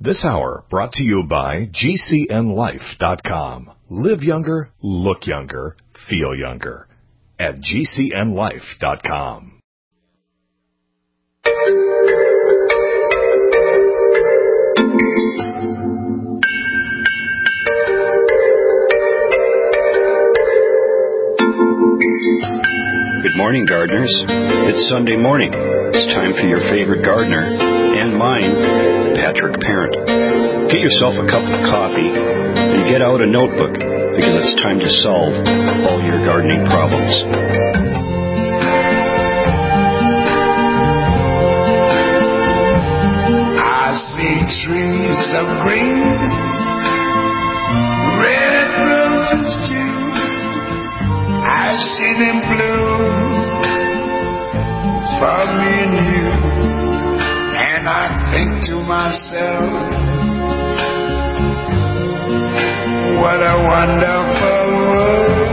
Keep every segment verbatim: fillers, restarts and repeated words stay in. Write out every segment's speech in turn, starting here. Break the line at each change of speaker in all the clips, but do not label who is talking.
This hour brought to you by G C N life dot com. Live younger, look younger, feel younger at G C N life dot com.
Good morning, gardeners. It's Sunday morning. It's time for your favorite gardener and mine, Patrick Parent. Get yourself a cup of coffee and get out a notebook because it's time to solve all your gardening problems.
I see trees of green, red roses too. I've seen them bloom for me and you, and I think to myself, what a wonderful world.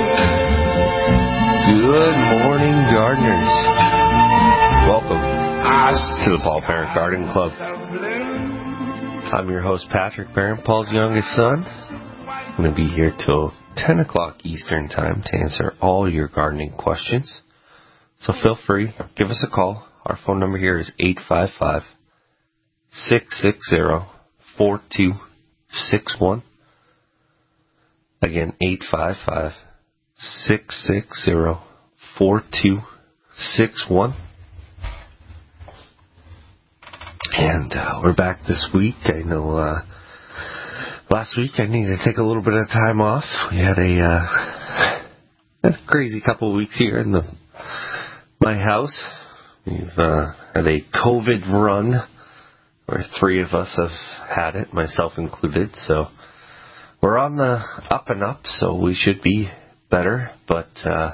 Good morning, gardeners. Welcome to the Paul Parent Garden Club. I'm your host, Patrick Parent, Paul's youngest son. I'm going to be here till ten o'clock Eastern Time to answer all your gardening questions. So feel free, give us a call. Our phone number here is eight five five, six six zero, four two six one. Again, eight five five, six six zero, four two six one. And uh, we're back this week. I know uh, last week I needed to take a little bit of time off. We had a, uh, had a crazy couple of weeks here in the my house. We've uh, had a COVID run where three of us have had it, myself included. So we're on the up and up, so we should be better. But uh,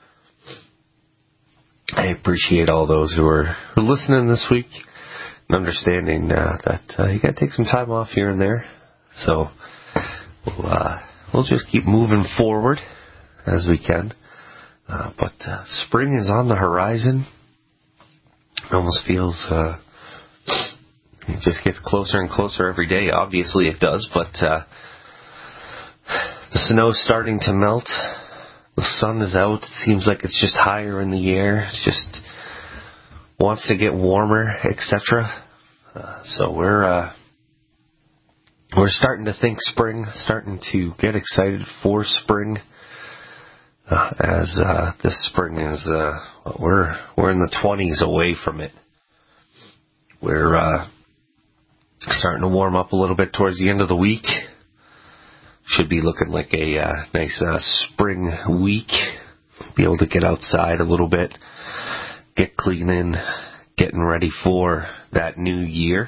I appreciate all those who are listening this week and understanding uh, that uh, you got to take some time off here and there. So we'll, uh, we'll just keep moving forward as we can. Uh, but uh, spring is on the horizon. It almost feels uh, it just gets closer and closer every day. Obviously it does, but uh, the snow's starting to melt. The sun is out. It seems like it's just higher in the air. It just wants to get warmer, et cetera. Uh, so we're uh, we're starting to think spring, starting to get excited for spring. Uh, as uh, this spring is, uh, we're we're in the twenties away from it. We're uh, starting to warm up a little bit towards the end of the week. Should be looking like a uh, nice uh, spring week. Be able to get outside a little bit, get cleaning, getting ready for that new year.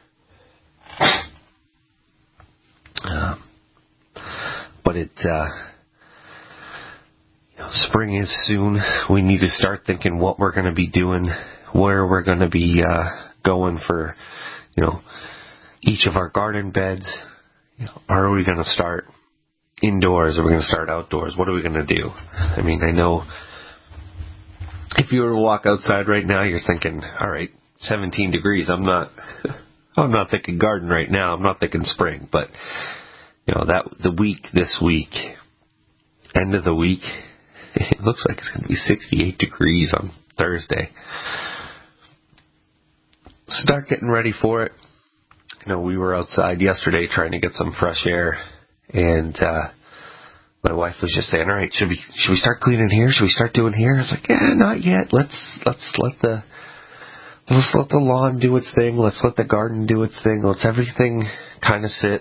Uh, but it. Uh, You know, spring is soon. We need to start thinking what we're going to be doing, where we're going to be uh, going for, you know, each of our garden beds. You know, are we going to start indoors? Are we going to start outdoors? What are we going to do? I mean, I know if you were to walk outside right now, you're thinking, all right, seventeen degrees. I'm not, I'm not thinking garden right now. I'm not thinking spring. But you know, that the week this week, end of the week. It looks like it's going to be sixty-eight degrees on Thursday. Start getting ready for it. You know, we were outside yesterday trying to get some fresh air, and uh, my wife was just saying, "All right, should we should we start cleaning here? Should we start doing here?" I was like, "Yeah, not yet. Let's let's let the let's let the lawn do its thing. Let's let the garden do its thing. Let's everything kind of sit."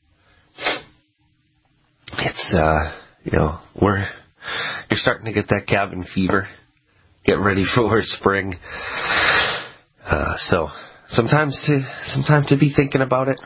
It's uh, you know, we're You're starting to get that cabin fever. Get ready for spring. Uh, so sometimes to sometimes to be thinking about it.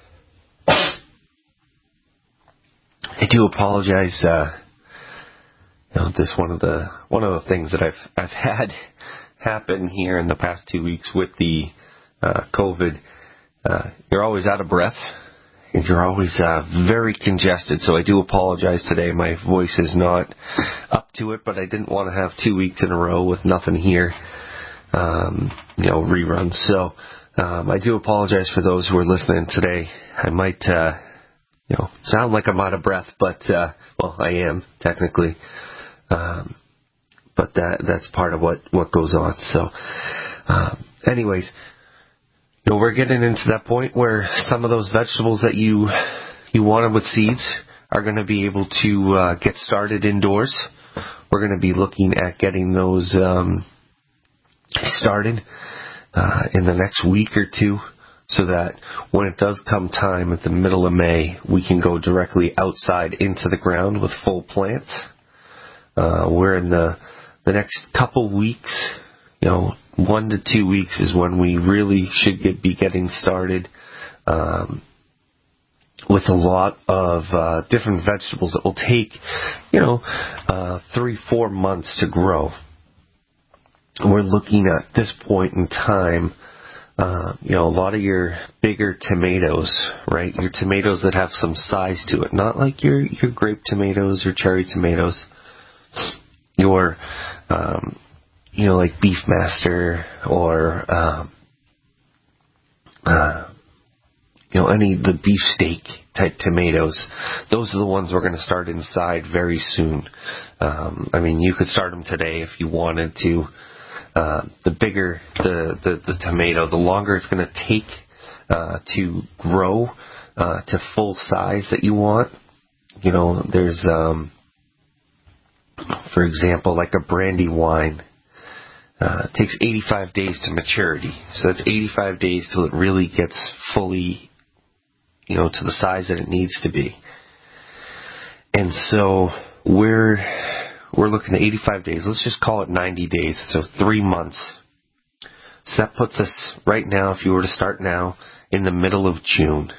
I do apologize. Uh, you know, this one of the one of the things that I've I've had happen here in the past two weeks with the uh, COVID. Uh, you're always out of breath. And you're always uh, very congested, so I do apologize today. My voice is not up to it, but I didn't want to have two weeks in a row with nothing here, um, you know, reruns. So Um, I do apologize for those who are listening today. I might, uh, you know, sound like I'm out of breath, but, uh, well, I am, technically. Um, but that, that's part of what, what goes on. So, um, anyways, you know, we're getting into that point where some of those vegetables that you, you wanted with seeds are going to be able to, uh, get started indoors. We're going to be looking at getting those, um, started uh, in the next week or two, so that when it does come time at the middle of May, we can go directly outside into the ground with full plants. Uh, we're in the the next couple weeks, you know, one to two weeks is when we really should get, be getting started um, with a lot of uh, different vegetables that will take, you know, uh, three, four months to grow. We're looking at this point in time, uh, you know, a lot of your bigger tomatoes, right? Your tomatoes that have some size to it, not like your, your grape tomatoes or cherry tomatoes. Your, um, you know, like Beefmaster or, um, uh, you know, any of the beefsteak type tomatoes. Those are the ones we're going to start inside very soon. Um, I mean, you could start them today if you wanted to. Uh, the bigger the, the, the tomato, the longer it's going to take uh, to grow uh, to full size that you want. You know, there's, um, for example, like a brandy wine. Uh, it takes eighty-five days to maturity. So that's eighty-five days till it really gets fully, you know, to the size that it needs to be. And so we're... We're looking at eighty-five days. Let's just call it ninety days. So three months. So that puts us right now, if you were to start now, in the middle of June.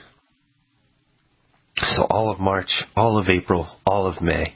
So all of March, all of April, all of May.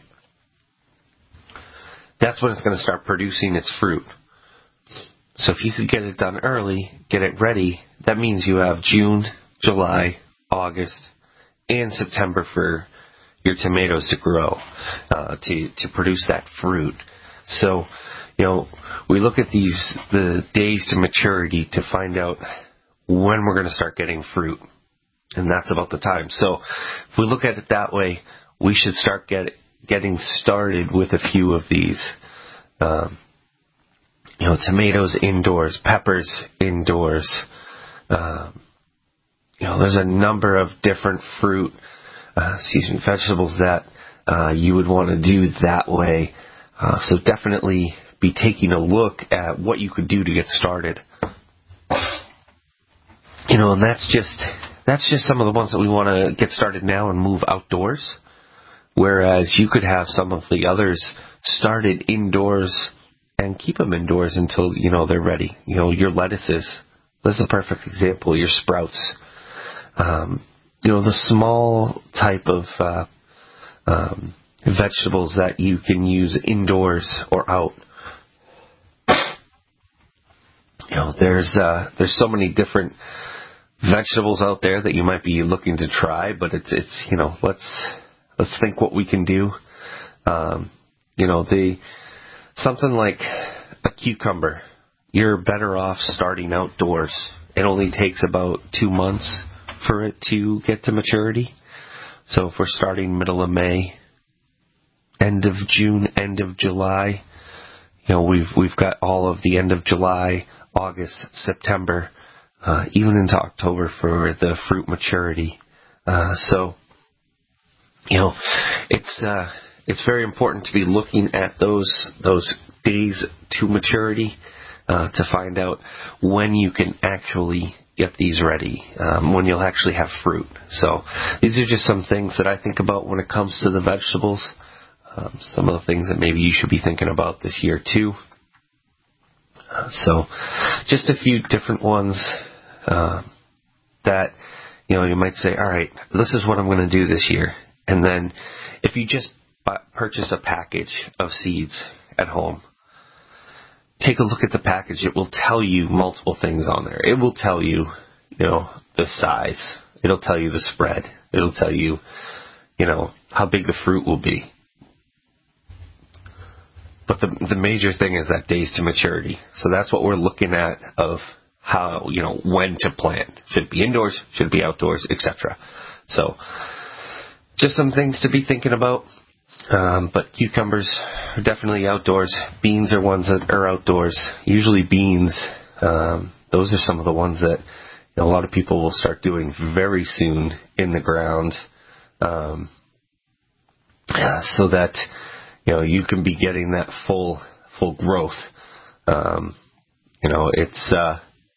That's when it's going to start producing its fruit. So if you could get it done early, get it ready, that means you have June, July, August, and September for your tomatoes to grow, uh, to, to produce that fruit. So, you know, we look at these, the days to maturity to find out when we're going to start getting fruit. And that's about the time. So if we look at it that way, we should start get, getting started with a few of these. Um, you know, tomatoes indoors, peppers indoors. Um, you know, there's a number of different fruit Uh, excuse me, vegetables that uh, you would want to do that way. Uh, so definitely be taking a look at what you could do to get started. You know, and that's just that's just some of the ones that we want to get started now and move outdoors. Whereas you could have some of the others started indoors and keep them indoors until, you know, they're ready. You know, your lettuces. This is a perfect example. Your sprouts. Um, You know, the small type of uh, um, vegetables that you can use indoors or out. You know, there's uh, there's so many different vegetables out there that you might be looking to try, but it's it's you know let's let's think what we can do. Um, you know, the something like a cucumber. You're better off starting outdoors. It only takes about two months for it to get to maturity. So if we're starting middle of May, end of June, end of July, you know, we've we've got all of the end of July, August, September, uh, even into October for the fruit maturity. Uh, so, you know, it's uh, it's very important to be looking at those those days to maturity uh, to find out when you can actually get these ready, um, when you'll actually have fruit. So these are just some things that I think about when it comes to the vegetables. Um, some of the things that maybe you should be thinking about this year too. Uh, so just a few different ones uh, that, you know, you might say, all right, this is what I'm going to do this year. And then if you just buy, purchase a package of seeds at home, take a look at the package. It will tell you multiple things on there. It will tell you, you know, the size. It'll tell you the spread. It'll tell you, you know, how big the fruit will be. But the the major thing is that days to maturity. So that's what we're looking at of how, you know, when to plant. Should it be indoors? Should it be outdoors? et cetera. So just some things to be thinking about. Um, but cucumbers are definitely outdoors. Beans are ones that are outdoors. Usually beans, um, those are some of the ones that, you know, a lot of people will start doing very soon in the ground, um, uh, so that, you know, you can be getting that full full growth. Um, you know, it's uh,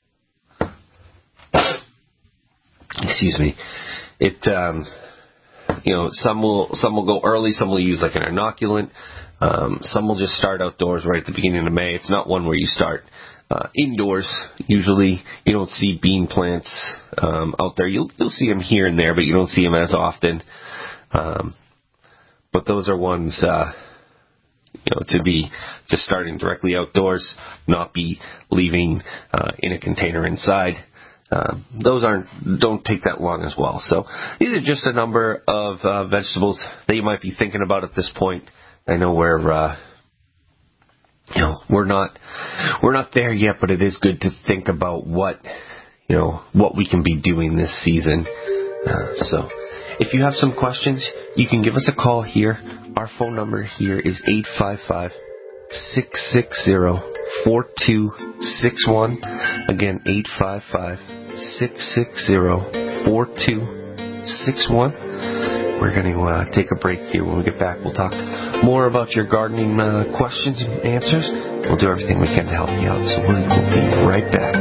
excuse me, it. Um, You know, some will some will go early, some will use like an inoculant, um, some will just start outdoors right at the beginning of May. It's not one where you start uh, indoors. Usually, you don't see bean plants um, out there. You'll you'll see them here and there, but you don't see them as often. Um, but those are ones, uh, you know, to be just starting directly outdoors, not be leaving uh, in a container inside. Uh, those aren't don't take that long as well. So these are just a number of uh, vegetables that you might be thinking about at this point. I know we're uh, you know we're not we're not there yet, but it is good to think about what you know what we can be doing this season. Uh, so if you have some questions, you can give us a call here. Our phone number here is eight five five, six six zero, four two six one. Again, eight five five, six six zero, four two six one. We're going to uh, take a break here. When we get back, we'll talk more about your gardening uh, questions and answers. We'll do everything we can to help you out. So we'll be right back.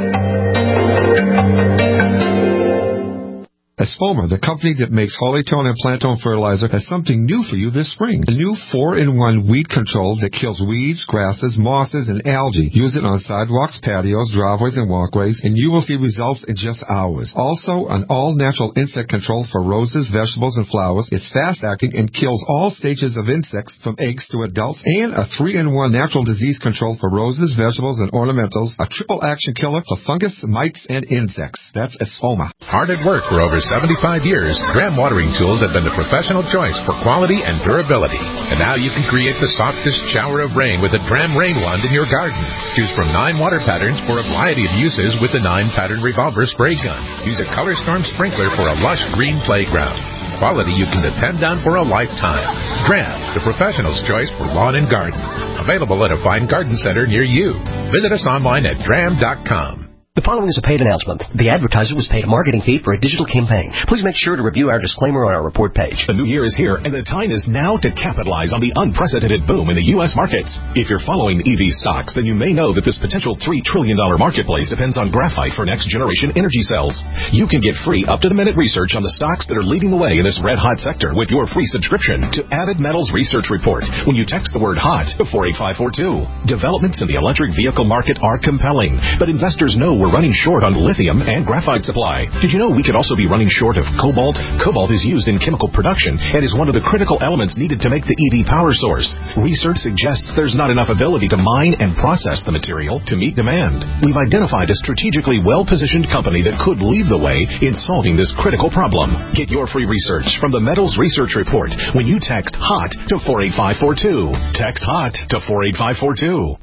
Espoma, the company that makes Hollytone and Plantone fertilizer, has something new for you this spring. A new four in one weed control that kills weeds, grasses, mosses, and algae. Use it on sidewalks, patios, driveways, and walkways, and you will see results in just hours. Also, an all-natural insect control for roses, vegetables, and flowers. It's fast-acting and kills all stages of insects from eggs to adults. And a three in one natural disease control for roses, vegetables, and ornamentals. A triple-action killer for fungus, mites, and insects. That's Espoma.
Hard at work for over seventy-five years, Dram Watering Tools have been the professional choice for quality and durability. And now you can create the softest shower of rain with a Dram Rain Wand in your garden. Choose from nine water patterns for a variety of uses with the nine-pattern revolver spray gun. Use a Color Storm sprinkler for a lush green playground. Quality you can depend on for a lifetime. Dram, the professional's choice for lawn and garden. Available at a fine garden center near you. Visit us online at dram dot com.
The following is a paid announcement. The advertiser was paid a marketing fee for a digital campaign. Please make sure to review our disclaimer on our report page.
The new year is here, and the time is now to capitalize on the unprecedented boom in the U S markets. If you're following E V stocks, then you may know that this potential three trillion dollars marketplace depends on graphite for next-generation energy cells. You can get free up-to-the-minute research on the stocks that are leading the way in this red-hot sector with your free subscription to Avid Metals Research Report when you text the word HOT to four eight five four two. Developments in the electric vehicle market are compelling, but investors know we're running short on lithium and graphite supply. Did you know we could also be running short of cobalt? Cobalt is used in chemical production and is one of the critical elements needed to make the E V power source. Research suggests there's not enough ability to mine and process the material to meet demand. We've identified a strategically well-positioned company that could lead the way in solving this critical problem. Get your free research from the Metals Research Report when you text HOT to four eight five four two. Text HOT to four eight five four two.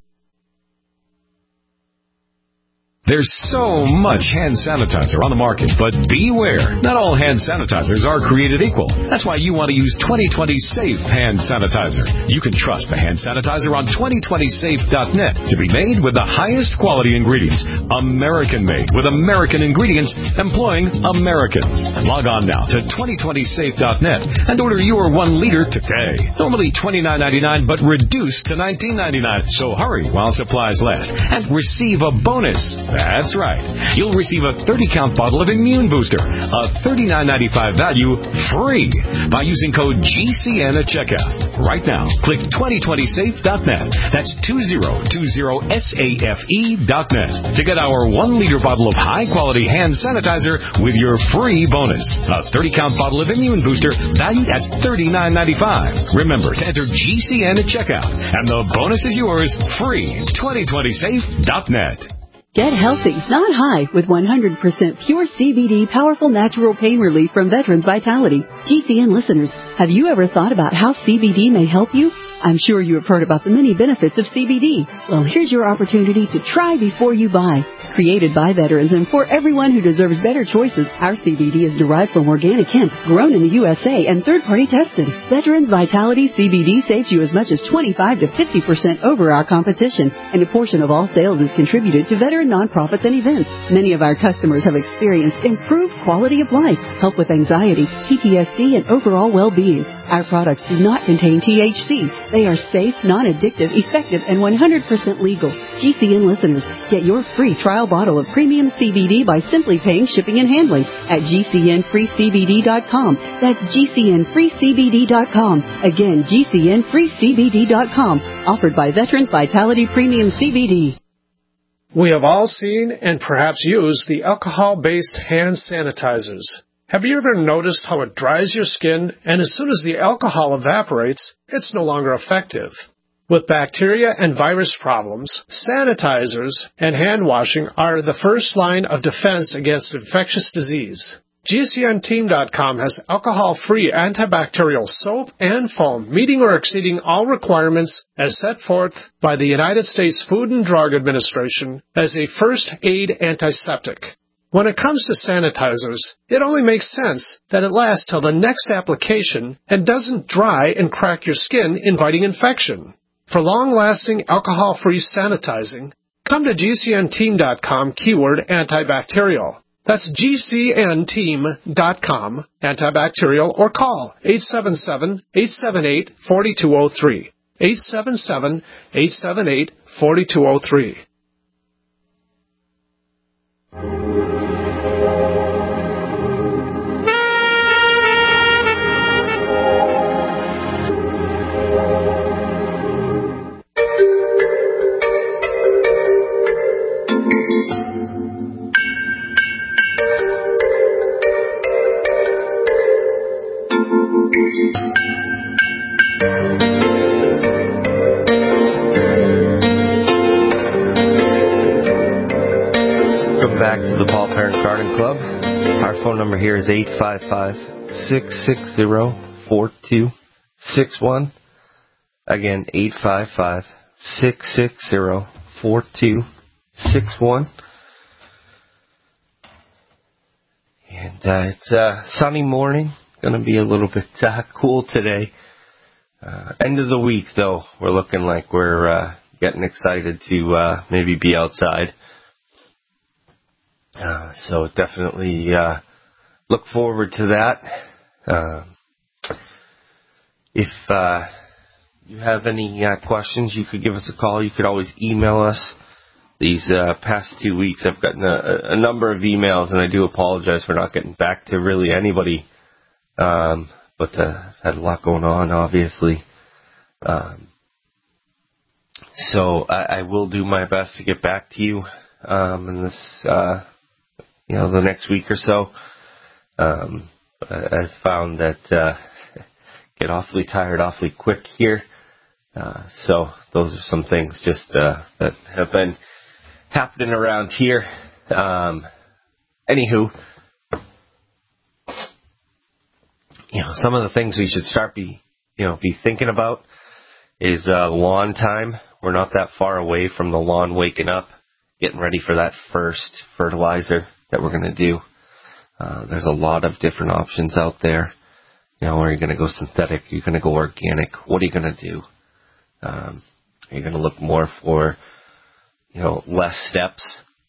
There's so much hand sanitizer on the market, but beware. Not all hand sanitizers are created equal. That's why you want to use twenty twenty Safe Hand Sanitizer. You can trust the hand sanitizer on twenty twenty safe dot net to be made with the highest quality ingredients. American-made with American ingredients employing Americans. Log on now to twenty twenty safe dot net and order your one liter today. Normally twenty-nine ninety-nine, but reduced to nineteen ninety-nine. So hurry while supplies last and receive a bonus. That's right. You'll receive a thirty count bottle of Immune Booster, a thirty-nine ninety-five value, free by using code G C N at checkout. Right now, click twenty twenty safe dot net. That's two thousand twenty safe dot net to get our one liter bottle of high-quality hand sanitizer with your free bonus. A thirty count bottle of Immune Booster valued at thirty-nine ninety-five. Remember to enter G C N at checkout, and the bonus is yours free. twenty twenty safe dot net.
Get healthy, not high, with one hundred percent pure C B D powerful natural pain relief from Veterans Vitality. G C N listeners, have you ever thought about how C B D may help you? I'm sure you have heard about the many benefits of C B D. Well, here's your opportunity to try before you buy. Created by veterans and for everyone who deserves better choices, our C B D is derived from organic hemp, grown in the U S A and third-party tested. Veterans Vitality C B D saves you as much as twenty-five to fifty percent over our competition, and a portion of all sales is contributed to veteran nonprofits and events. Many of our customers have experienced improved quality of life, help with anxiety, P T S D, and overall well-being. Our products do not contain T H C. They are safe, non-addictive, effective, and one hundred percent legal. G C N listeners, get your free trial bottle of premium C B D by simply paying shipping and handling at G C N free C B D dot com. That's G C N free C B D dot com. Again, G C N free C B D dot com. Offered by Veterans Vitality Premium C B D.
We have all seen and perhaps used the alcohol-based hand sanitizers. Have you ever noticed how it dries your skin, and as soon as the alcohol evaporates, it's no longer effective? With bacteria and virus problems, sanitizers and hand washing are the first line of defense against infectious disease. G C N team dot com has alcohol-free antibacterial soap and foam, meeting or exceeding all requirements as set forth by the United States Food and Drug Administration as a first aid antiseptic. When it comes to sanitizers, it only makes sense that it lasts till the next application and doesn't dry and crack your skin, inviting infection. For long-lasting alcohol-free sanitizing, come to G C N team dot com keyword antibacterial. That's G C N team dot com, antibacterial, or call eight seven seven, eight seven eight, four two zero three. eight seven seven, eight seven eight, four two zero three.
Back to the Paul Parent Garden Club. Our phone number here is eight five five, six six zero, four two six one. Again, eight five five, six six zero, four two six one. And uh, it's a sunny morning. Going to be a little bit uh, cool today. Uh, end of the week, though, we're looking like we're uh, getting excited to uh, maybe be outside. Uh, so definitely uh, look forward to that. Uh, if uh, you have any uh, questions, you could give us a call. You could always email us. These uh, past two weeks, I've gotten a, a number of emails, and I do apologize for not getting back to really anybody. Um, but uh, I've had a lot going on, obviously. Um, so I, I will do my best to get back to you um, in this. Uh, You know, the next week or so. Um, I, I found that uh, get awfully tired awfully quick here. Uh, so those are some things just uh, that have been happening around here. Um, anywho, you know, some of the things we should start be, you know, be thinking about is uh, lawn time. We're not that far away from the lawn waking up, getting ready for that first fertilizer that we're going to do. Uh, there's a lot of different options out there. You know, are you going to go synthetic? Are you going to go organic? What are you going to do? Um, are you going to look more for, you know, less steps,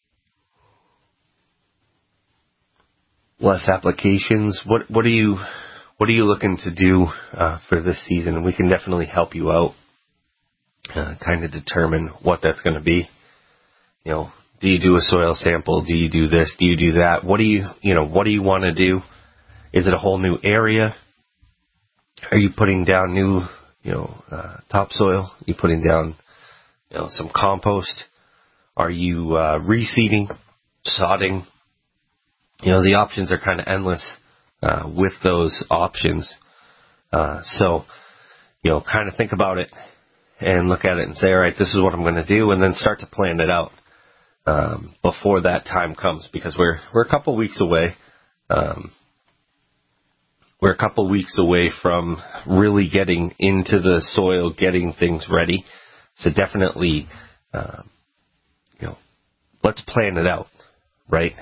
less applications? What what are you what are you looking to do uh, for this season? We can definitely help you out. Uh, kind of determine what that's going to be. You know. Do you do a soil sample? Do you do this? Do you do that? What do you, you know, what do you want to do? Is it a whole new area? Are you putting down new, you know, uh, topsoil? Are you putting down, you know, some compost? Are you uh, reseeding, sodding? You know, the options are kind of endless uh, with those options. Uh, so, you know, kind of think about it and look at it and say, all right, this is what I'm going to do, and then start to plan it out. Um, before that time comes, because we're we're a couple weeks away. Um, we're a couple weeks away from really getting into the soil, getting things ready. So definitely, um, you know, let's plan it out, right?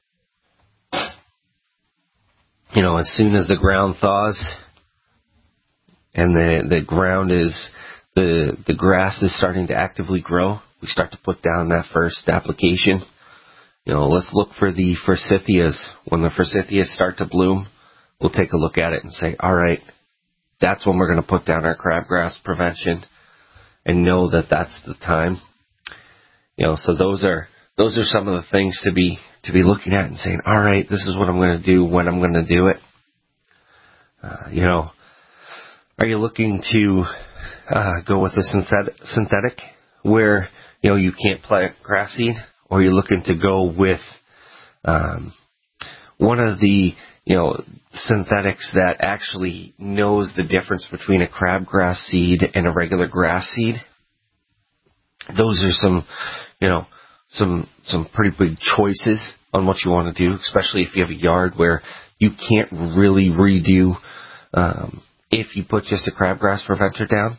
You know, as soon as the ground thaws and the, the ground is, the, the grass is starting to actively grow, we start to put down that first application. You know, let's look for the forsythias. When the forsythias start to bloom, we'll take a look at it and say, all right, that's when we're going to put down our crabgrass prevention, and know that that's the time. You know, so those are those are some of the things to be to be looking at and saying, all right, this is what I'm going to do when I'm going to do it. Uh, you know, are you looking to uh, go with a synthetic, synthetic where, you know, you can't plant grass seed, or are you looking to go with um, one of the, you know, synthetics that actually knows the difference between a crabgrass seed and a regular grass seed? Those are some, you know, some some pretty big choices on what you want to do, especially if you have a yard where you can't really redo um, if you put just a crabgrass preventer down.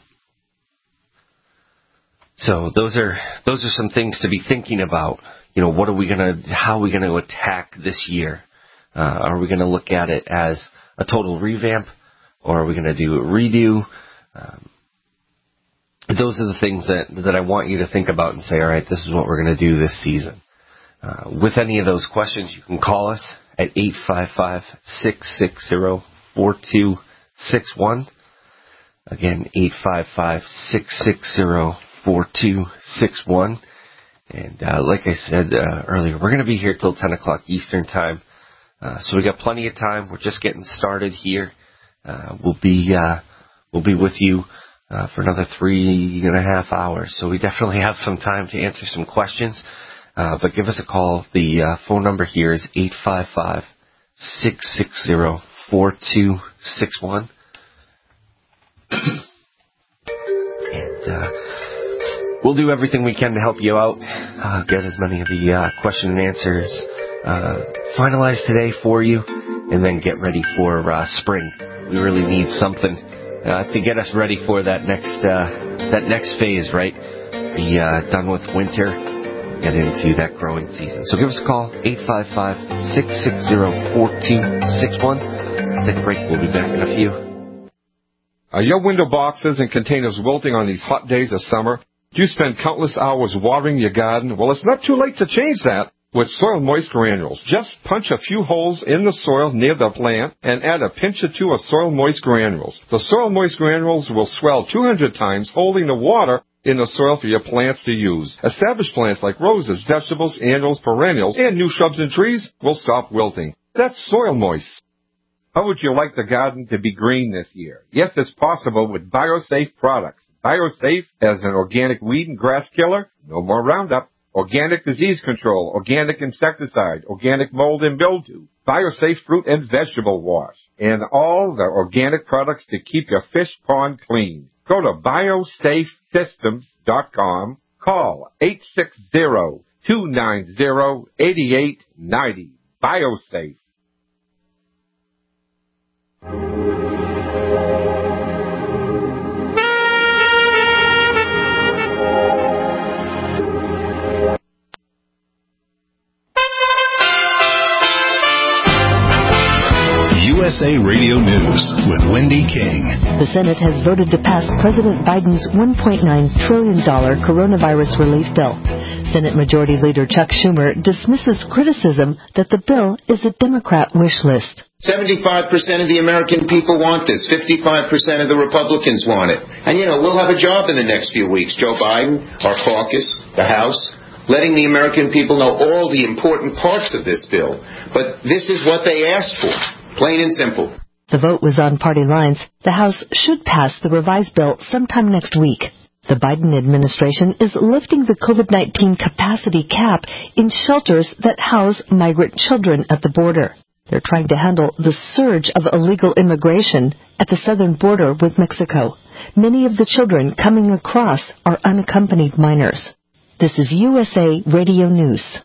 So those are those are some things to be thinking about. You know, what are we gonna, how are we gonna attack this year? Uh, are we gonna look at it as a total revamp, or are we gonna do a redo? Um, those are the things that that I want you to think about and say, all right, this is what we're gonna do this season. Uh, with any of those questions, you can call us at eight five five, six six zero, four two six one. Again, eight five five, six six zero, four two six one. And uh, like I said uh, earlier, we're going to be here till ten o'clock Eastern Time. Uh, so we got plenty of time. We're just getting started here. Uh, we'll be uh, we'll be with you uh, for another three and a half hours. So we definitely have some time to answer some questions. Uh, but give us a call. The uh, phone number here is eight five five, six six zero, four two six one. And uh, we'll do everything we can to help you out, uh, get as many of the uh, question and answers uh, finalized today for you, and then get ready for uh, spring. We really need something uh, to get us ready for that next uh, that next phase, right? Be uh, done with winter, get into that growing season. So give us a call, eight five five, six six zero, four two six one. Take a break. We'll be back in a few.
Are your window boxes and containers wilting on these hot days of summer? Do you spend countless hours watering your garden? Well, it's not too late to change that with Soil Moist Granules. Just punch a few holes in the soil near the plant and add a pinch or two of Soil Moist Granules. The Soil Moist Granules will swell two hundred times, holding the water in the soil for your plants to use. Established plants like roses, vegetables, annuals, perennials, and new shrubs and trees will stop wilting. That's Soil Moist.
How would you like the garden to be green this year? Yes, it's possible with BioSafe products. BioSafe as an organic weed and grass killer, no more Roundup. Organic disease control, organic insecticide, organic mold and mildew. BioSafe fruit and vegetable wash. And all the organic products to keep your fish pond clean. Go to biosafe systems dot com. Call eight six zero, two nine zero, eight eight nine zero. BioSafe.
U S A Radio News with Wendy King.
The Senate has voted to pass President Biden's one point nine trillion dollars coronavirus relief bill. Senate Majority Leader Chuck Schumer dismisses criticism that the bill is a Democrat wish list.
seventy-five percent of the American people want this. fifty-five percent of the Republicans want it. And, you know, we'll have a job in the next few weeks. Joe Biden, our caucus, the House, letting the American people know all the important parts of this bill. But this is what they asked for. Plain and simple.
The vote was on party lines. The House should pass the revised bill sometime next week. The Biden administration is lifting the COVID nineteen capacity cap in shelters that house migrant children at the border. They're trying to handle the surge of illegal immigration at the southern border with Mexico. Many of the children coming across are unaccompanied minors. This is U S A Radio News.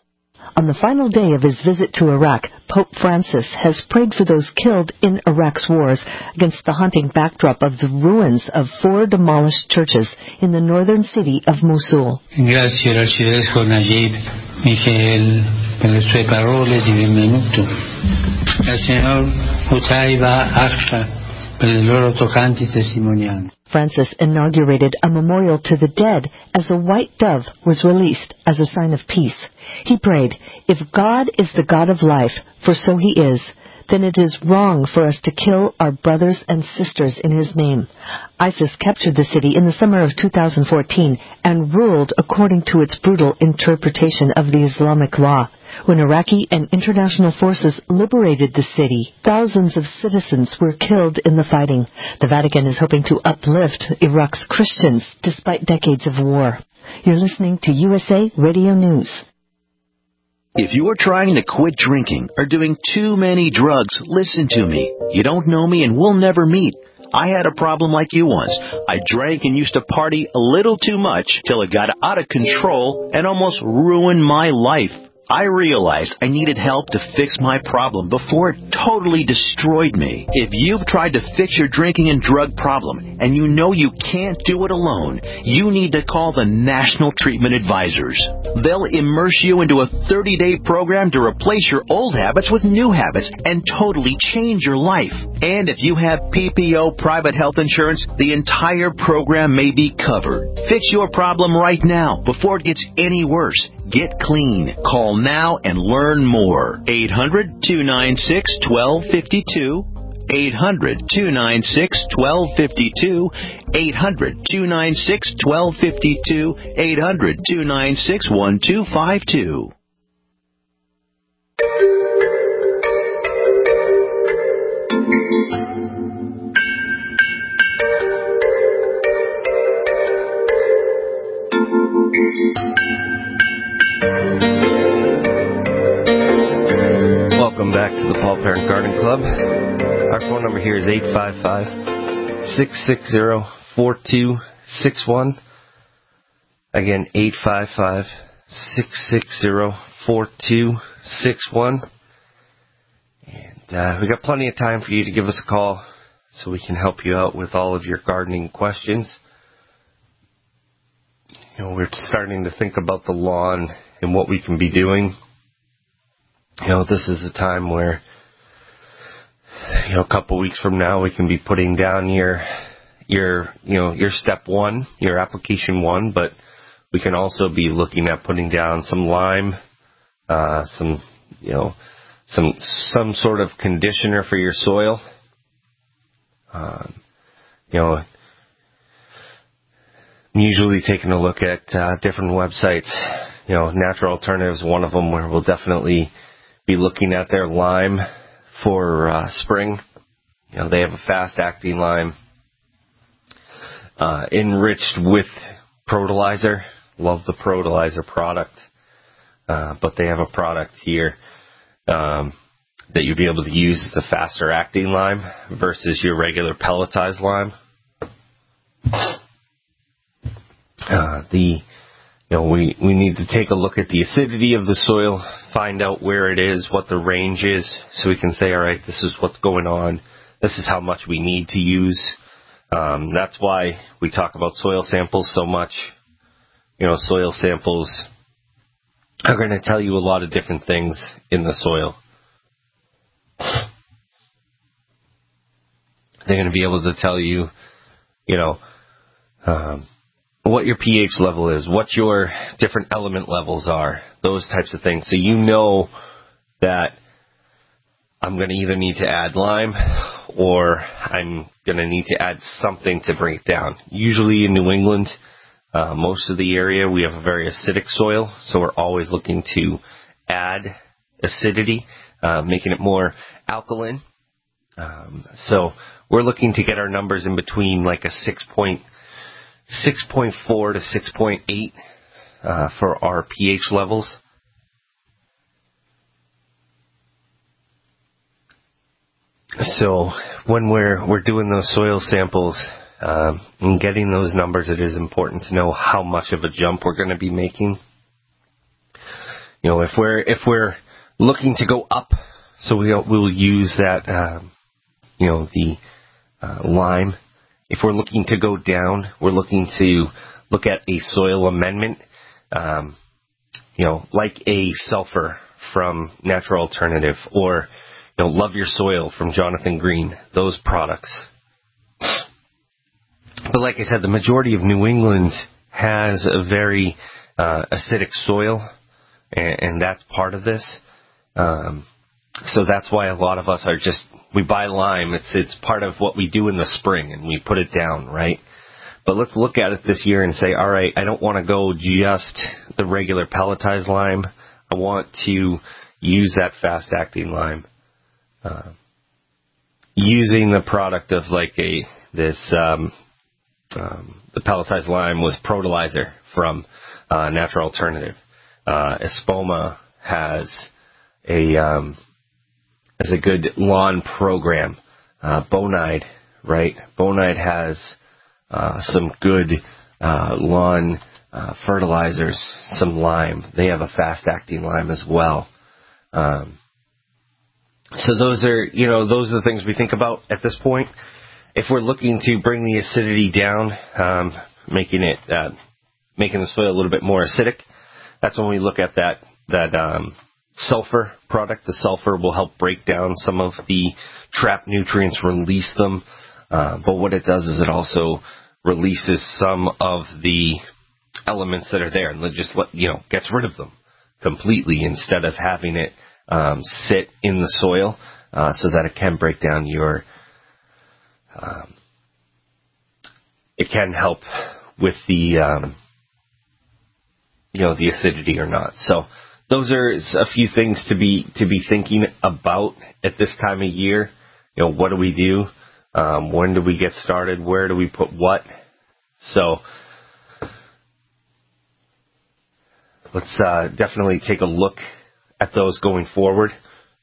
On the final day of his visit to Iraq, Pope Francis has prayed for those killed in Iraq's wars against the haunting backdrop of the ruins of four demolished churches in the northern city of Mosul.
Grazie all'arcivescovo Najib Michael per le sue parole di benvenuto. Il Signor Utaiba Akha per le loro toccanti testimonianze.
Francis inaugurated a memorial to the dead as a white dove was released as a sign of peace. He prayed, "If God is the God of life, for so he is, then it is wrong for us to kill our brothers and sisters in his name." ISIS captured the city in the summer of two thousand fourteen and ruled according to its brutal interpretation of the Islamic law. When Iraqi and international forces liberated the city, thousands of citizens were killed in the fighting. The Vatican is hoping to uplift Iraq's Christians despite decades of war. You're listening to U S A Radio News.
If you are trying to quit drinking or doing too many drugs, listen to me. You don't know me and we'll never meet. I had a problem like you once. I drank and used to party a little too much till it got out of control and almost ruined my life. I realized I needed help to fix my problem before it totally destroyed me. If you've tried to fix your drinking and drug problem and you know you can't do it alone, you need to call the National Treatment Advisors. They'll immerse you into a thirty-day program to replace your old habits with new habits and totally change your life. And if you have P P O private health insurance, the entire program may be covered. Fix your problem right now before it gets any worse. Get clean. Call now and learn more. eight hundred, two nine six, one two five two. eight hundred, two nine six, one two five two. eight hundred, two nine six, one two five two. eight hundred, two nine six, one two five two.
Welcome back to the Paul Parent Garden Club. Our phone number here is eight five five, six six zero, four two six one. Again, eight five five, six six zero, four two six one. And uh, we got plenty of time for you to give us a call so we can help you out with all of your gardening questions. You know, we're starting to think about the lawn and what we can be doing. You know, this is the time where, you know, a couple weeks from now we can be putting down your, your, you know, your step one, your application one, but we can also be looking at putting down some lime, uh, some, you know, some, some sort of conditioner for your soil. Um, you know, I'm usually taking a look at, uh, different websites. You know, Natural Alternatives, one of them, where we'll definitely be looking at their lime for uh, spring. You know, they have a fast-acting lime uh, enriched with Protolizer. Love the Protolizer product, uh, but they have a product here um, that you'll be able to use as a faster-acting lime versus your regular pelletized lime. Uh, the You know, we, we need to take a look at the acidity of the soil, find out where it is, what the range is, so we can say, all right, this is what's going on. This is how much we need to use. Um, that's why we talk about soil samples so much. You know, soil samples are going to tell you a lot of different things in the soil. They're going to be able to tell you, you know, um, what your pH level is, what your different element levels are, those types of things. So you know that I'm going to either need to add lime or I'm going to need to add something to bring it down. Usually in New England, uh, most of the area, we have a very acidic soil, so we're always looking to add acidity, uh, making it more alkaline. Um, so we're looking to get our numbers in between like a six point six point four to six point eight uh, for our pH levels. So when we're we're doing those soil samples um, and getting those numbers, it is important to know how much of a jump we're going to be making. you know, if we're if we're looking to go up, so we we'll use that, um, you know, the uh, lime. If we're looking to go down, we're looking to look at a soil amendment, um, you know, like a sulfur from Natural Alternative, or, you know, Love Your Soil from Jonathan Green, those products. But like I said, the majority of New England has a very uh, acidic soil, and, and that's part of this. Um, so that's why a lot of us are just, we buy lime. It's it's part of what we do in the spring, and we put it down, right? But let's look at it this year and say, all right, I don't want to go just the regular pelletized lime. I want to use that fast-acting lime. Uh, using the product of like a this um, um, the pelletized lime with Protolizer from uh, Natural Alternative. Uh, Espoma has a um, has a good lawn program. Uh, Bonide, right? Bonide has uh, some good uh, lawn uh, fertilizers, some lime. They have a fast-acting lime as well. Um, so those are, you know, those are the things we think about at this point. If we're looking to bring the acidity down, um, making it, uh, making the soil a little bit more acidic, that's when we look at that, that, um, sulfur product. The sulfur will help break down some of the trapped nutrients, release them. Uh, but what it does is it also releases some of the elements that are there, and it just let, you know, gets rid of them completely instead of having it um, sit in the soil uh, so that it can break down your. Um, it can help with the um, you know the acidity or not. So those are a few things to be to be thinking about at this time of year. You know, what do we do? Um, when do we get started? Where do we put what? So let's uh, definitely take a look at those going forward.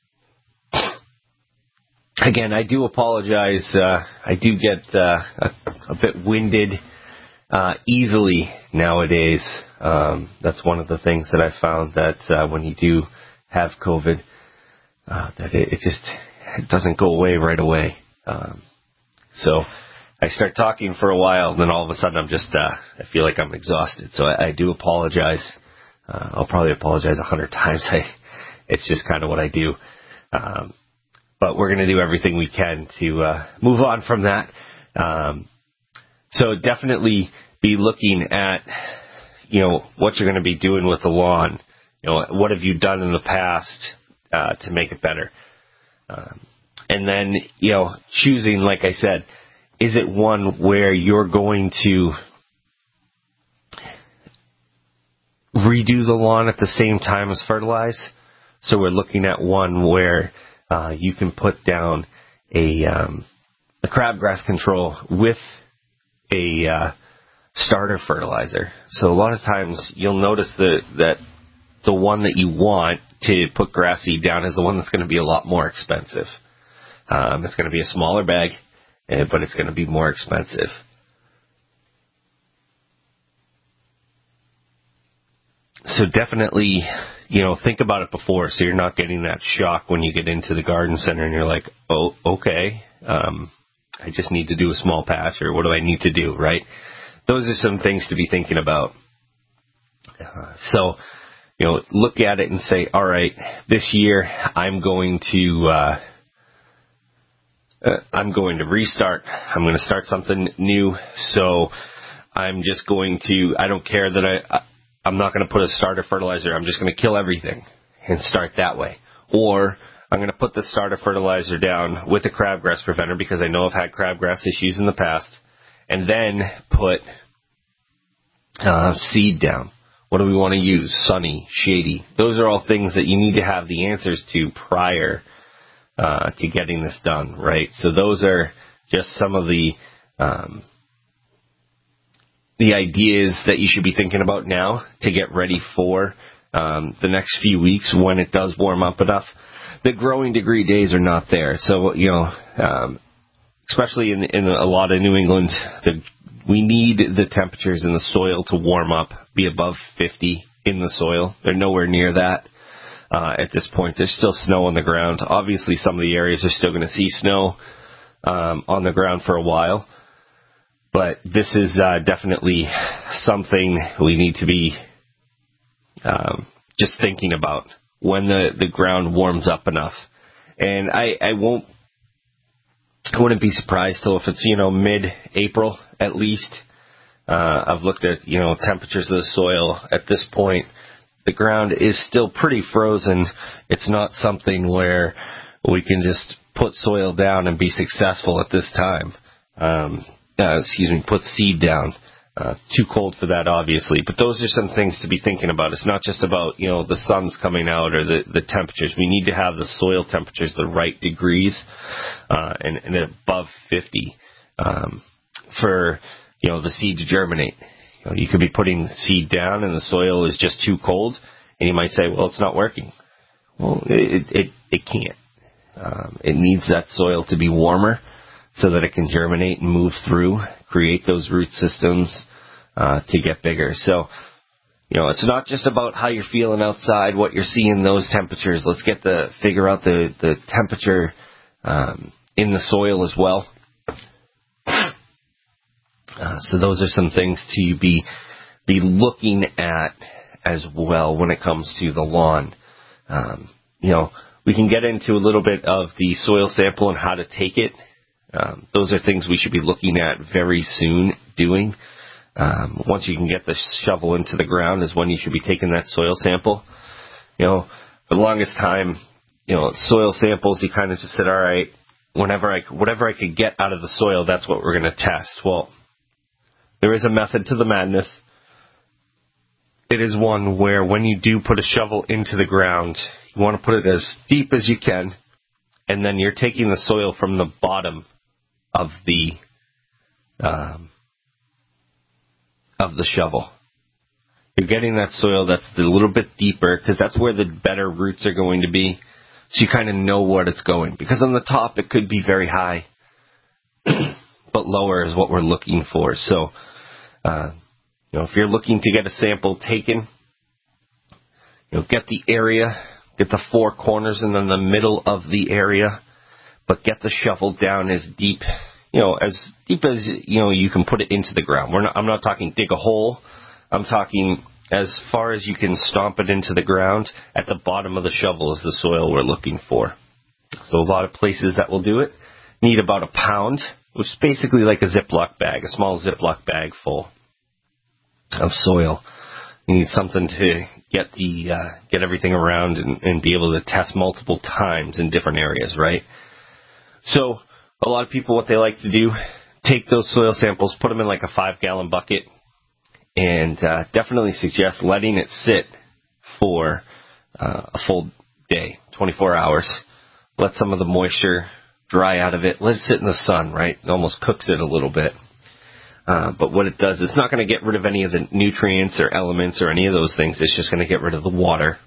Again, I do apologize. Uh, I do get uh, a, a bit winded uh, easily nowadays. Um, that's one of the things that I found, that uh, when you do have COVID, uh, that it, it just it doesn't go away right away. Um, so I start talking for a while, and then all of a sudden I'm just, uh, I feel like I'm exhausted. So I, I do apologize. Uh, I'll probably apologize a hundred times. I, it's just kind of what I do. Um, but we're going to do everything we can to uh, move on from that. Um, so definitely be looking at, you know, what you're going to be doing with the lawn. You know, what have you done in the past uh, to make it better? Um, and then, you know, choosing, like I said, is it one where you're going to redo the lawn at the same time as fertilize? So we're looking at one where uh, you can put down a, um, a crabgrass control with a uh, starter fertilizer. So a lot of times you'll notice that, that the one that you want to put grass seed down is the one that's going to be a lot more expensive. Um, it's going to be a smaller bag, but it's going to be more expensive. So definitely, you know, think about it before, so you're not getting that shock when you get into the garden center and you're like, oh, okay, um, I just need to do a small patch, or what do I need to do, right? Those are some things to be thinking about. Uh, so, you know, look at it and say, all right, this year I'm going to, uh, uh, I'm going to restart. I'm going to start something new. So I'm just going to, I don't care that I, I'm not going to put a starter fertilizer. I'm just going to kill everything and start that way. Or I'm going to put the starter fertilizer down with the crabgrass preventer, because I know I've had crabgrass issues in the past, and then put uh, seed down. What do we want to use? Sunny, shady. Those are all things that you need to have the answers to prior uh, to getting this done, right? So those are just some of the um, the ideas that you should be thinking about now to get ready for um, the next few weeks when it does warm up enough. The growing degree days are not there. So, you know, um, especially in, in a lot of New England, the, we need the temperatures in the soil to warm up, be above fifty in the soil. They're nowhere near that uh, at this point. There's still snow on the ground. Obviously, some of the areas are still going to see snow um, on the ground for a while. But this is uh, definitely something we need to be um, just thinking about when the, the ground warms up enough. And I, I won't, I wouldn't be surprised till if it's, you know, mid-April at least. Uh, I've looked at, you know, temperatures of the soil at this point. The ground is still pretty frozen. It's not something where we can just put soil down and be successful at this time. Um, uh, excuse me, put seed down. Uh, too cold for that, obviously. But those are some things to be thinking about. It's not just about, you know, the sun's coming out or the, the temperatures. We need to have the soil temperatures the right degrees uh, and, and above fifty um, for, you know, the seed to germinate. You know, you could be putting seed down and the soil is just too cold, and you might say, well, it's not working. Well, it it, it can't. Um, it needs that soil to be warmer so that it can germinate and move through, create those root systems uh, to get bigger. So, you know, it's not just about how you're feeling outside, what you're seeing, those temperatures. Let's get the figure out the, the temperature um, in the soil as well. Uh, so those are some things to be be looking at as well when it comes to the lawn. Um, you know, we can get into a little bit of the soil sample and how to take it. Um, those are things we should be looking at very soon doing. Um, once you can get the shovel into the ground is when you should be taking that soil sample. You know, for the longest time, you know, soil samples, you kind of just said, all right, whenever I, whatever I could get out of the soil, that's what we're going to test. Well, there is a method to the madness. It is one where when you do put a shovel into the ground, you want to put it as deep as you can, and then you're taking the soil from the bottom of the um, of the shovel. You're getting that soil that's a little bit deeper because that's where the better roots are going to be. So you kind of know what it's going. Because on the top it could be very high, but lower is what we're looking for. So, uh, you know, if you're looking to get a sample taken, you know, get the area, get the four corners and then the middle of the area, but get the shovel down as deep, you know, as deep as, you know, you can put it into the ground. We're not, I'm not talking dig a hole. I'm talking as far as you can stomp it into the ground. At the bottom of the shovel is the soil we're looking for. So a lot of places that will do it need about a pound, which is basically like a Ziploc bag, a small Ziploc bag full of soil. You need something to get the uh, get everything around and, and be able to test multiple times in different areas, right? So a lot of people, what they like to do, take those soil samples, put them in like a five-gallon bucket, and uh, definitely suggest letting it sit for uh, a full day, twenty-four hours. Let some of the moisture dry out of it. Let it sit in the sun, right? It almost cooks it a little bit. Uh, but what it does, it's not going to get rid of any of the nutrients or elements or any of those things. It's just going to get rid of the water.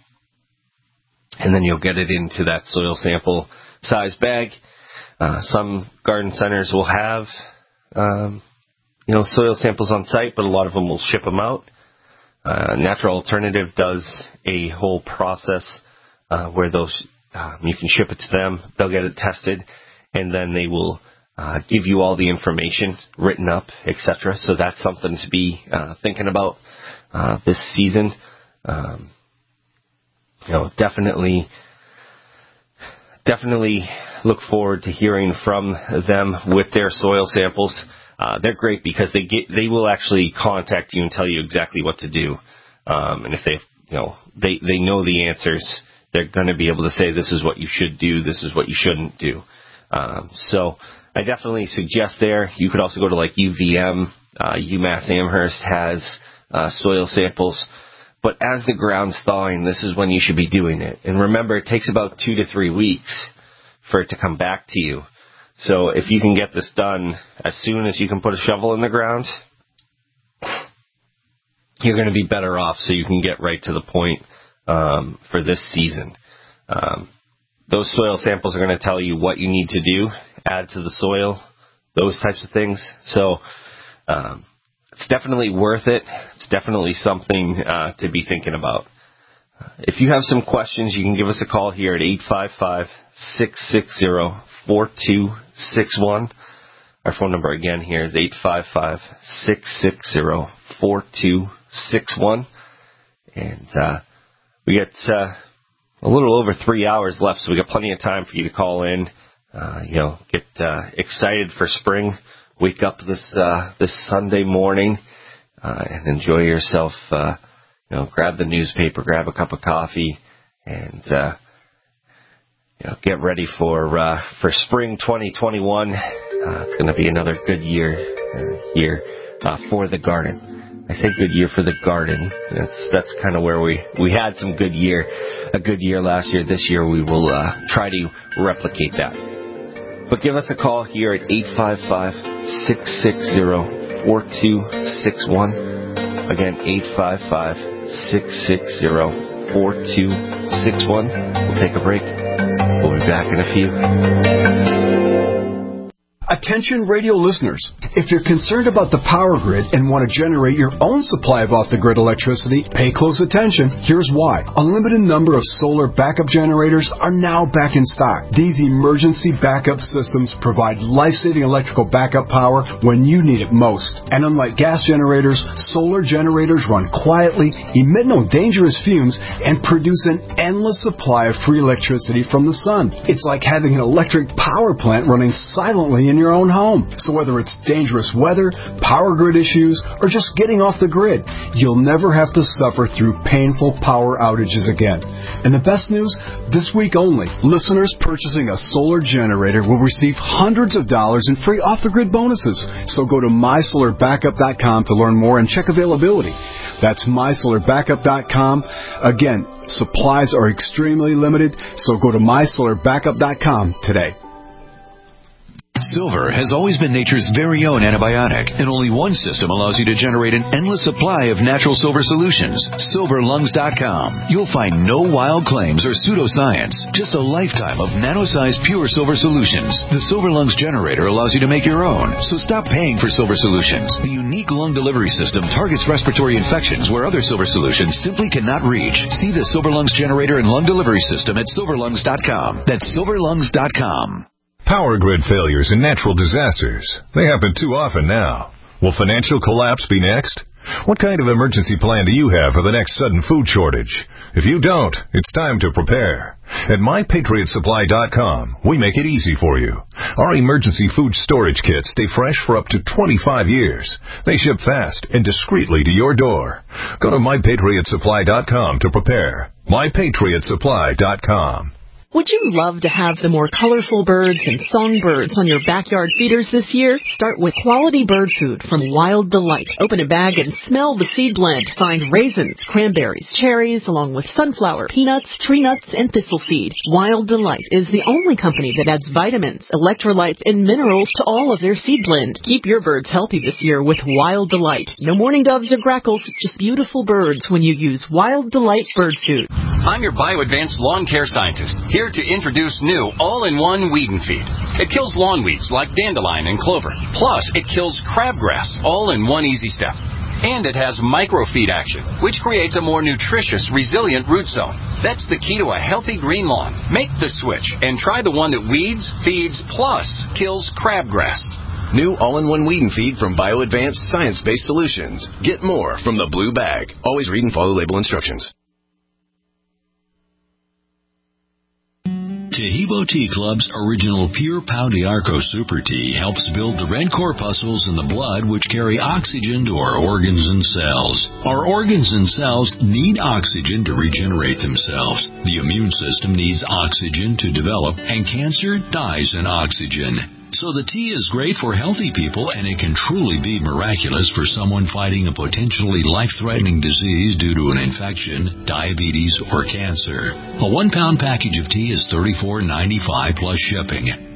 And then you'll get it into that soil sample size bag. Uh, some garden centers will have, um, you know, soil samples on site, but a lot of them will ship them out. Uh, Natural Alternative does a whole process uh, where those uh, you can ship it to them. They'll get it tested, and then they will uh, give you all the information written up, et cetera. So that's something to be uh, thinking about uh, this season. Um, you know, definitely. Definitely look forward to hearing from them with their soil samples. Uh, they're great because they get they will actually contact you and tell you exactly what to do. Um, and if they you know they they know the answers, they're going to be able to say this is what you should do, this is what you shouldn't do. Um, so I definitely suggest there. You could also go to like U V M. Uh, UMass Amherst has uh, soil samples. But as the ground's thawing, this is when you should be doing it. And remember, it takes about two to three weeks for it to come back to you. So if you can get this done as soon as you can put a shovel in the ground, you're going to be better off so you can get right to the point um, for this season. Um, those soil samples are going to tell you what you need to do, add to the soil, those types of things. So um, it's definitely worth it. It's definitely something uh, to be thinking about. If you have some questions, you can give us a call here at eight five five, six six zero, four two six one. Our phone number again here is eight five five, six six zero, four two six one. And uh, we got uh, a little over three hours left, so we got plenty of time for you to call in. Uh, you know, get uh, excited for spring. Wake up this uh, this Sunday morning uh, and enjoy yourself. Uh, you know, grab the newspaper, grab a cup of coffee, and uh, you know, get ready for uh, for spring twenty twenty-one. Uh, it's going to be another good year uh, here uh, for the garden. I say good year for the garden. That's that's kind of where we, we had some good year, a good year last year. This year we will uh, try to replicate that. But give us a call here at eight five five, six six zero, four two six one. Again, eight five five, six six zero, four two six one. We'll take a break. We'll be back in a few.
Attention radio listeners, if you're concerned about the power grid and want to generate your own supply of off-the-grid electricity, pay close attention. Here's why. A limited number of solar backup generators are now back in stock. These emergency backup systems provide life-saving electrical backup power when you need it most. And unlike gas generators, solar generators run quietly, emit no dangerous fumes, and produce an endless supply of free electricity from the sun. It's like having an electric power plant running silently in your own home. So whether it's dangerous weather, power grid issues, or just getting off the grid, you'll never have to suffer through painful power outages again. And the best news, this week only, listeners purchasing a solar generator will receive hundreds of dollars in free off-the-grid bonuses. So go to my solar backup dot com to learn more and check availability. That's my solar backup dot com. Again, supplies are extremely limited, so go to my solar backup dot com today.
Silver has always been nature's very own antibiotic, and only one system allows you to generate an endless supply of natural silver solutions. silver lungs dot com. You'll find no wild claims or pseudoscience, just a lifetime of nano-sized pure silver solutions. The Silver Lungs generator allows you to make your own, so stop paying for silver solutions. The unique lung delivery system targets respiratory infections where other silver solutions simply cannot reach. See the Silver Lungs generator and lung delivery system at silver lungs dot com. That's silver lungs dot com.
Power grid failures and natural disasters. They happen too often now. Will financial collapse be next? What kind of emergency plan do you have for the next sudden food shortage? If you don't, it's time to prepare. At my patriot supply dot com, we make it easy for you. Our emergency food storage kits stay fresh for up to twenty-five years. They ship fast and discreetly to your door. Go to my patriot supply dot com to prepare. my patriot supply dot com.
Would you love to have the more colorful birds and songbirds on your backyard feeders this year? Start with quality bird food from Wild Delight. Open a bag and smell the seed blend. Find raisins, cranberries, cherries, along with sunflower, peanuts, tree nuts, and thistle seed. Wild Delight is the only company that adds vitamins, electrolytes, and minerals to all of their seed blend. Keep your birds healthy this year with Wild Delight. No mourning doves or grackles, just beautiful birds when you use Wild Delight bird food.
I'm your BioAdvanced lawn care scientist, here to introduce new all-in-one weed and feed. It kills lawn weeds like dandelion and clover. Plus, it kills crabgrass, all in one easy step. And it has microfeed action, which creates a more nutritious, resilient root zone. That's the key to a healthy green lawn. Make the switch and try the one that weeds, feeds, plus kills crabgrass.
New all-in-one weed and feed from BioAdvanced Science-Based Solutions. Get more from the blue bag. Always read and follow label instructions.
Tahibo Tea Club's original Pure Pau d'Arco Super Tea helps build the red corpuscles in the blood which carry oxygen to our organs and cells. Our organs and cells need oxygen to regenerate themselves. The immune system needs oxygen to develop, and cancer dies in oxygen. So the tea is great for healthy people, and it can truly be miraculous for someone fighting a potentially life-threatening disease due to an infection, diabetes, or cancer. A one-pound package of tea is thirty-four ninety-five plus shipping.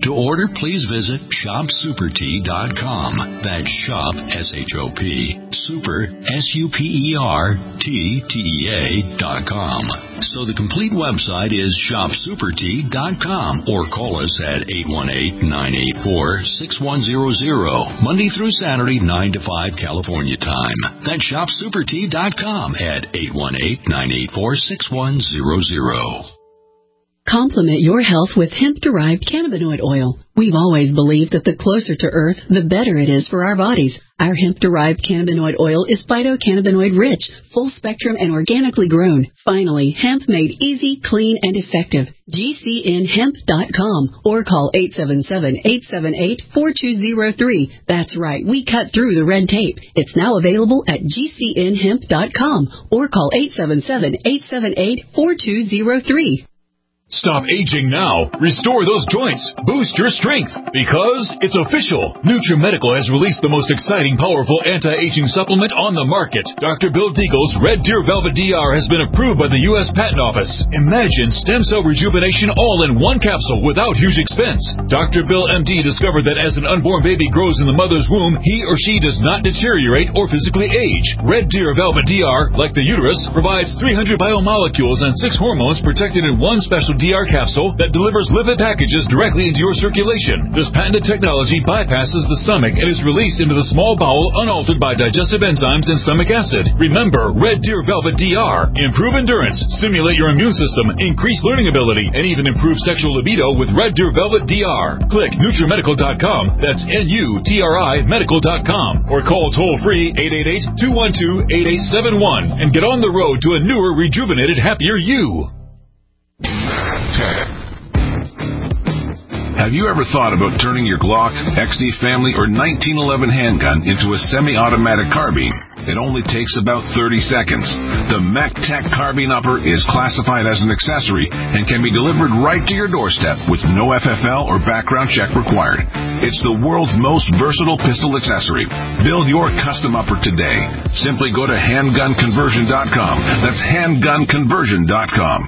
To order, please visit shop super tea dot com. That's shop, S H O P, super, S U P E R, T T E A dot com. So the complete website is shop super tea dot com or call us at eight one eight, nine eight four, six one zero zero, Monday through Saturday, nine to five California time. That's shop super tea dot com at eight one eight, nine eight four, six one zero zero.
Complement your health with hemp-derived cannabinoid oil. We've always believed that the closer to Earth, the better it is for our bodies. Our hemp-derived cannabinoid oil is phytocannabinoid-rich, full-spectrum, and organically grown. Finally, hemp made easy, clean, and effective. G C N hemp dot com or call eight seven seven, eight seven eight, four two zero three. That's right, we cut through the red tape. It's now available at G C N hemp dot com or call eight seven seven, eight seven eight, four two zero three.
Stop aging now. Restore those joints. Boost your strength. Because it's official. NutriMedical has released the most exciting, powerful anti-aging supplement on the market. Doctor Bill Deagle's Red Deer Velvet D R has been approved by the U S Patent Office. Imagine stem cell rejuvenation all in one capsule without huge expense. Doctor Bill M D discovered that as an unborn baby grows in the mother's womb, he or she does not deteriorate or physically age. Red Deer Velvet D R, like the uterus, provides three hundred biomolecules and six hormones protected in one special D R capsule that delivers lipid packages directly into your circulation. This patented technology bypasses the stomach and is released into the small bowel unaltered by digestive enzymes and stomach acid. Remember, Red Deer Velvet D R. Improve endurance, stimulate your immune system, increase learning ability, and even improve sexual libido with Red Deer Velvet D R. Click NutriMedical dot com. That's N U T R I Medical dot com. Or call toll-free eight eight eight, two one two, eight eight seven one and get on the road to a newer, rejuvenated, happier you.
Have you ever thought about turning your Glock, X D Family, or nineteen eleven handgun into a semi-automatic carbine? It only takes about thirty seconds. The MacTac Carbine Upper is classified as an accessory and can be delivered right to your doorstep with no F F L or background check required. It's the world's most versatile pistol accessory. Build your custom upper today. Simply go to handgun conversion dot com. That's handgun conversion dot com.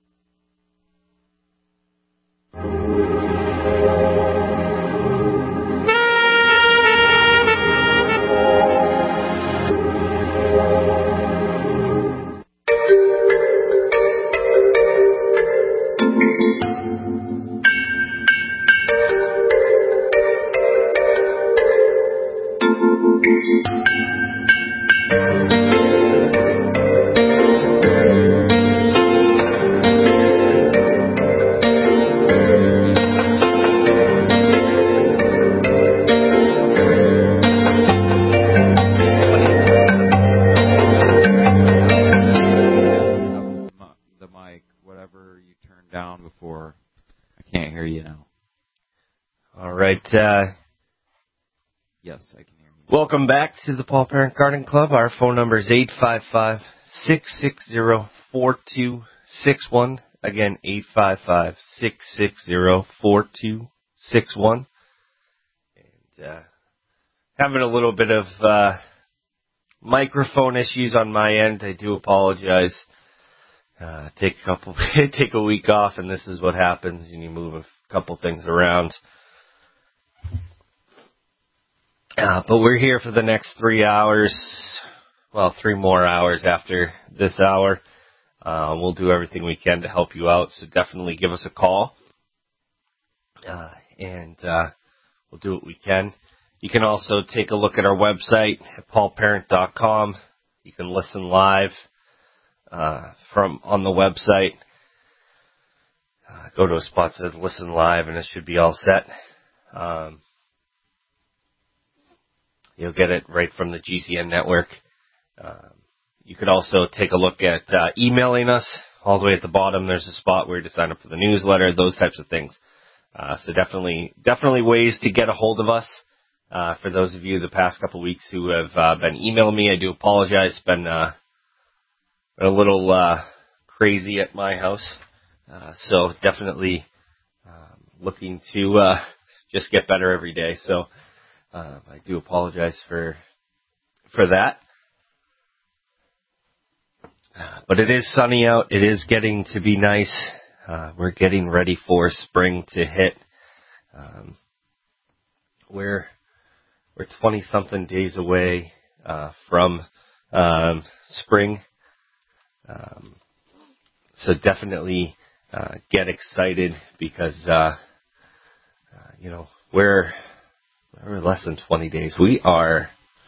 Uh, yes, I can hear you. Welcome back to the Paul Parent Garden Club. Our phone number is eight five five, six six zero, four two six one. Again, eight five five, six six zero, four two six one. And uh, having a little bit of uh, microphone issues on my end. I do apologize. Uh, take a couple, take a week off, and this is what happens when you move a couple things around. Uh, but we're here for the next three hours, well, three more hours after this hour. Uh, we'll do everything we can to help you out, so definitely give us a call, uh, and uh, we'll do what we can. You can also take a look at our website at paul parent dot com. You can listen live uh, from on the website. Uh, go to a spot that says Listen Live, and it should be all set. Um, You'll get it right from the G C N network. Um, you could also take a look at uh, emailing us. All the way at the bottom, there's a spot where you sign up for the newsletter, those types of things. Uh, so definitely, definitely ways to get a hold of us. Uh, for those of you the past couple of weeks who have uh, been emailing me, I do apologize. It's been uh, a little uh, crazy at my house. Uh, so definitely um, looking to uh, just get better every day. So. Uh, I do apologize for for that. Uh, but it is sunny out. It is getting to be nice. Uh, we're getting ready for spring to hit. Um, we're we're twenty-something days away uh, from um, spring. Um, so definitely uh, get excited because, uh, uh, you know, we're, we're less than twenty days. We are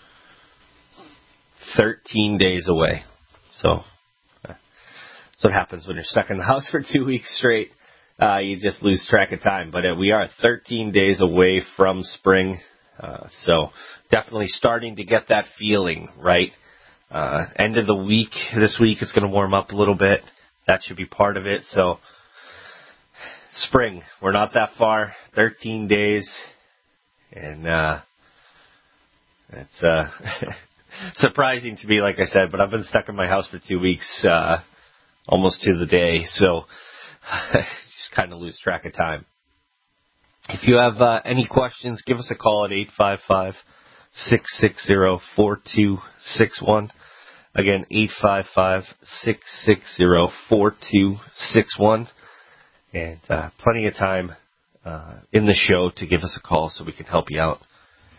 thirteen days away. So uh, that's what happens when you're stuck in the house for two weeks straight. Uh, you just lose track of time. But uh, we are thirteen days away from spring. Uh, so definitely starting to get that feeling, right? Uh, end of the week, this week is going to warm up a little bit. That should be part of it. So spring, we're not that far, thirteen days. And, uh, it's, uh, surprising to me, like I said, but I've been stuck in my house for two weeks, uh, almost to the day. So just kind of lose track of time. If you have, uh, any questions, give us a call at eight five five, six six zero, four two six one. Again, eight five five, six six zero, four two six one. And uh, plenty of time uh, in the show to give us a call so we can help you out.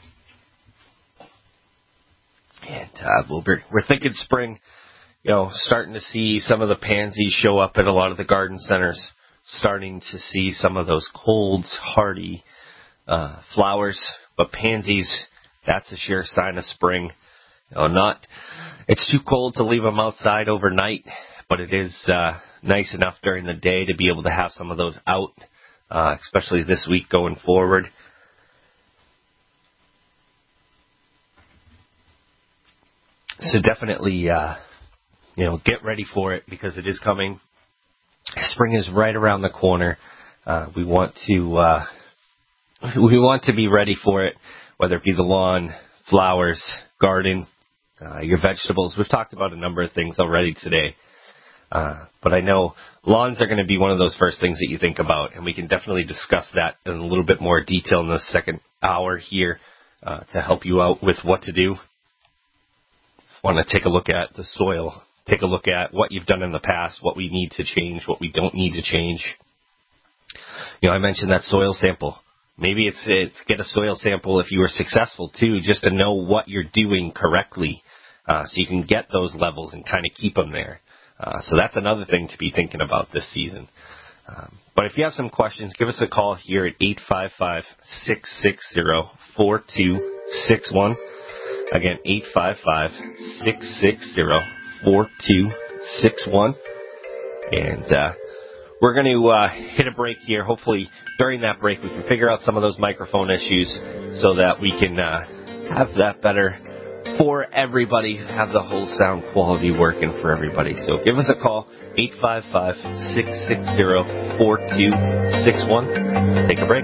And uh, we'll be, we're thinking spring, you know, starting to see some of the pansies show up at a lot of the garden centers. Starting to see some of those cold, hardy uh, flowers. But pansies, that's a sure sign of spring. You know, not, it's too cold to leave them outside overnight, but it is uh, nice enough during the day to be able to have some of those out, uh, especially this week going forward. So definitely, uh, you know, get ready for it because it is coming. Spring is right around the corner. Uh, we want to uh, we want to be ready for it, whether it be the lawn, flowers, garden, uh, your vegetables. We've talked about a number of things already today. Uh, but I know lawns are going to be one of those first things that you think about, and we can definitely discuss that in a little bit more detail in the second hour here uh, to help you out with what to do. Want to take a look at the soil. Take a look at what you've done in the past, what we need to change, what we don't need to change. You know, I mentioned that soil sample. Maybe it's, it's get a soil sample if you were successful, too, just to know what you're doing correctly uh, so you can get those levels and kind of keep them there. Uh, so that's another thing to be thinking about this season. Um, but if you have some questions, give us a call here at eight five five, six six zero, four two six one. Again, eight five five, six six zero, four two six one. And uh, we're going to uh, hit a break here. Hopefully, during that break, we can figure out some of those microphone issues so that we can uh, have that better for everybody, have the whole sound quality working for everybody. So give us a call, eight five five, six six zero, four two six one. Take a break.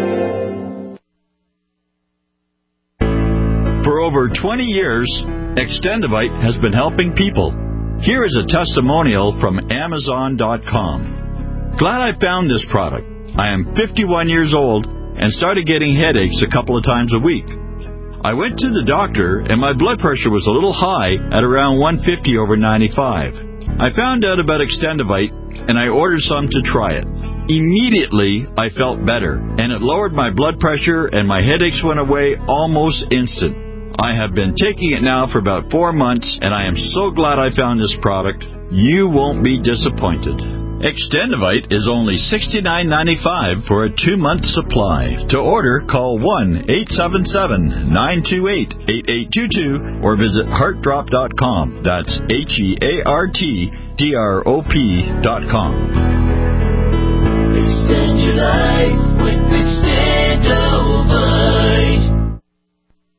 For over twenty years, Extendivite has been helping people. Here is a testimonial from Amazon dot com. Glad I found this product. I am fifty-one years old and started getting headaches a couple of times a week. I went to the doctor and my blood pressure was a little high at around one fifty over ninety-five. I found out about Extendivite and I ordered some to try it. Immediately, I felt better and it lowered my blood pressure and my headaches went away almost instant. I have been taking it now for about four months, and I am so glad I found this product. You won't be disappointed. Extendivite is only sixty-nine ninety-five for a two-month supply. To order, call one eight seven seven, nine two eight, eight eight two two or visit heart drop dot com. That's H E A R T D R O P dot com.
Extend your life with Extend.